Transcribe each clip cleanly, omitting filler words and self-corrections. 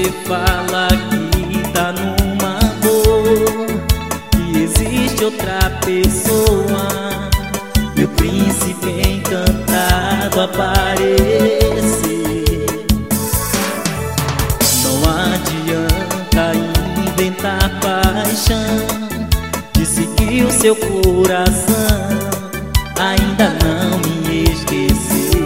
Você fala que tá numa boa, que existe outra pessoa. Meu príncipe encantado aparece. Não adianta inventar paixão. Disse que o seu coração ainda não me esqueceu.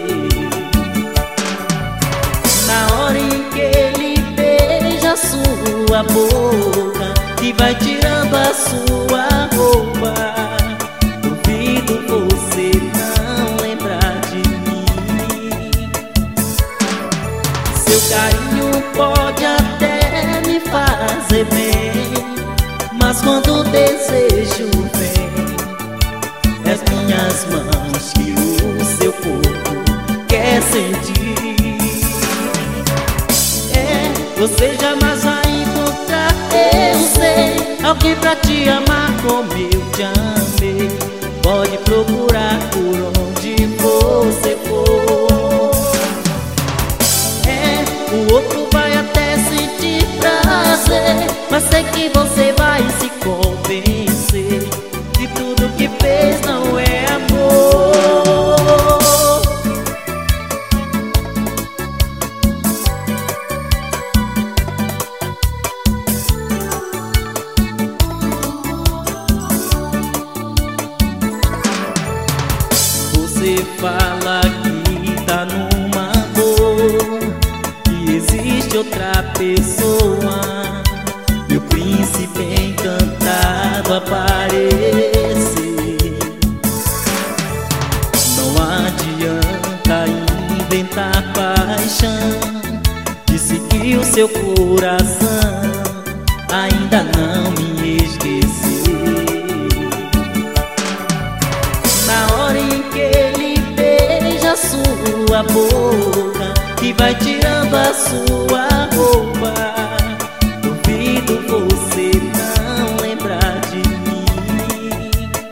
Na hora em que ele beija sua boca e vai tirando a sua roupa, duvido você não lembrar de mim. Seu carinho pode até me fazer bem, mas quando o desejo vem, é as minhas mãos que o seu corpo quer sentir. Você jamais vai encontrar, eu sei, alguém pra te amar como eu te amei. Pode procurar por onde você for. O outro vai até sentir prazer, mas sei que você vai se convencer que tudo que fez não é amor. Você fala que tá numa boa, que existe outra pessoa. Meu príncipe encantado aparece. Não adianta inventar paixão. Disse que o seu coração ainda não me esqueceu. Na hora em que ele beija sua boca e vai tirando a sua roupa, duvido você não lembrar de mim.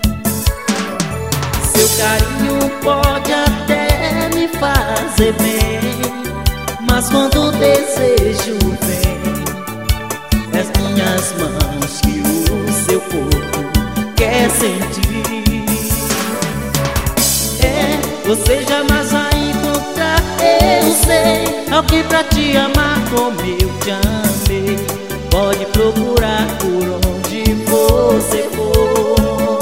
Seu carinho pode até me fazer bem, mas quando o desejo vem, é as minhas mãos que o seu corpo quer sentir. Você jamais vai encontrar, eu sei, alguém pra te amar como eu te amei. Pode procurar por onde você for.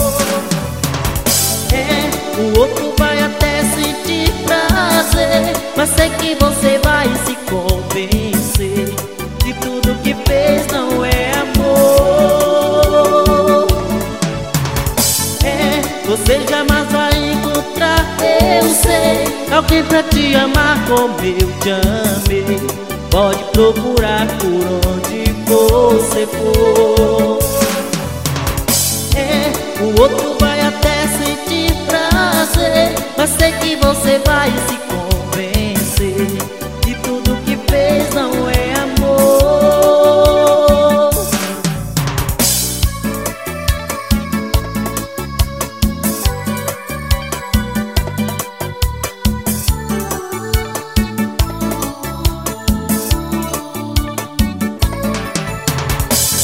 O outro vai até sentir prazer, mas sei que você vai se convencer que tudo que fez não é amor. Você jamais vai encontrar, eu sei, alguém pra te amar como eu te amei. Pode procurar por onde você for. O outro vai até sentir prazer, mas sei que você vai se convencer